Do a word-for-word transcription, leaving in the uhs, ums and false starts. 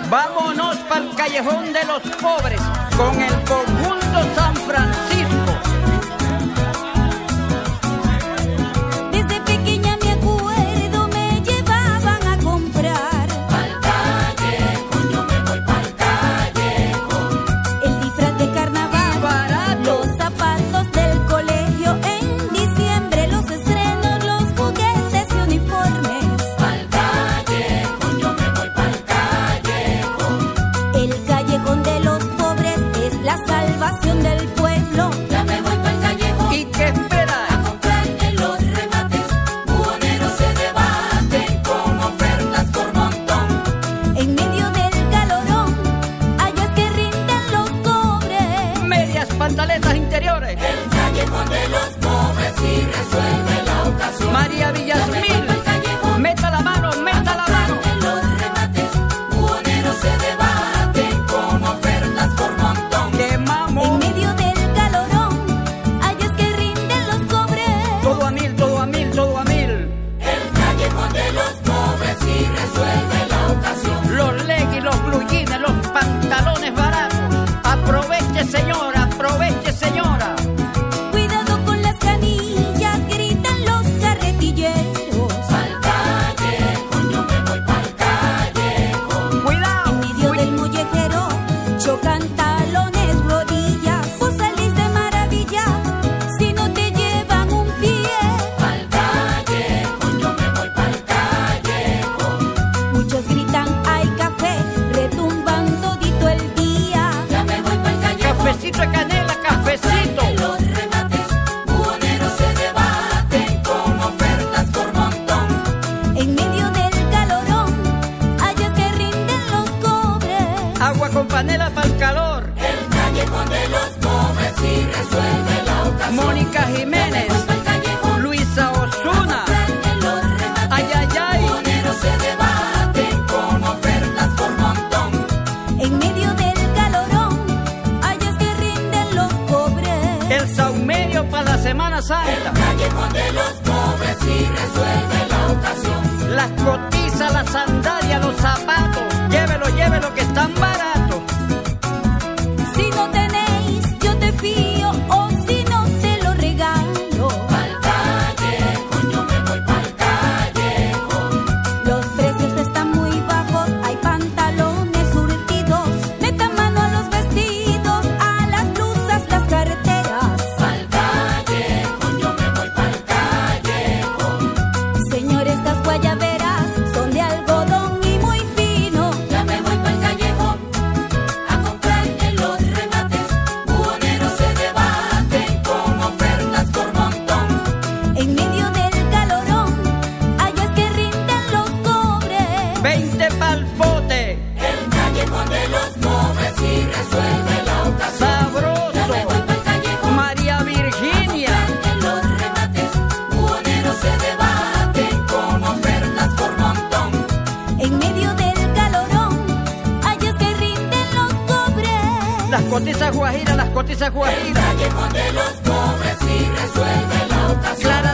Vámonos para el callejón de los pobres con el conjunto San Francisco. Desde pequeña me acuerdo, me llevaban a comprar. Pa'l callejón, yo me voy pa'l callejón. El disfraz de carnaval, Barato. los zapatos del colegio. En diciembre los estrenos, los juguetes y uniformes. Pa'l callejón, yo me voy pa'l callejón. El callejón de los pobres es la salvación del pueblo. Ya me voy pa'l callejón. ¿Y qué esperas? A comprar en los remates. Buhoneros se debaten con ofertas por montón. En medio del calorón, allá es que rinden los cobres. Medias pantaletas interiores. El callejón de los pobres y resuelve la ocasión. María Villasmil, meta la mano, meta la mano. En los remates, buhoneros se debaten con ofertas por montón. En Quemamos. medio del calorón, allá es que rinden los cobres. Todo a mil, todo a mil, todo a mil. El callejón de los pobres y resuelve la ocasión. Los leggings, los blue jeans, los pantalones baratos. Aproveche, señora, aproveche, señora. Cuidado con las canillas, gritan los carretilleros. Pa'l callejón, yo me voy pa'l callejón. Cuidado. En medio del mollejero, chocan talones, rodillas. Vos salís de maravilla si no te llevan un pie. Pa'l callejón, yo me voy pa'l callejón. Muchos gritan, hay café, retumban todito el día. Ya me voy pa'l callejón. Cafecito de canela, cafecito. En los remates, buhoneros se debaten con ofertas por montón. En medio del calorón, allá es que rinden los cobres. Agua con panela para el calor. El callejón de los pobres y resuelve la ocasión. Mónica Jiménez, Ya me voy pa'l callejón. Luisa Osuna. En los remates, Ay, ay, ay. buhoneros se debaten con ofertas por montón. En medio del calorón, allá es que rinden los cobres. El saumerio para la Semana Santa. Callejón de los pobres y resuelve la ocasión. Las cotizas, las sandalias, los zapatos. Llévelo, llévelo que están baratos. Si no tenéis, yo te fío, o si no te lo regalo. Pa'l callejón, yo me voy pa'l callejón. Los precios están muy bajos, hay pantalones surtidos. Metan mano a los vestidos, a las blusas, las carteras. Pa'l callejón, yo me voy pa'l callejón. Señor, estas guayaberas son de algodón y muy fino. Ya me voy pa'l callejón a comprar en los remates. Buhoneros se debaten con ofertas por montón. En medio del calorón, allá es que rinden los cobres. veinte pa'l pote. El callejón de los pobres y resuelve la ocasión. Ya me voy Sabroso. pa'l callejón María Virginia. en los remates. Buhoneros se debaten con ofertas por montón. En medio del calorón, allá es que rinden los cobres. Las cotizas guajiras, las cotizas guajiras. Callejón de los pobres y resuelve la ocasión. Clara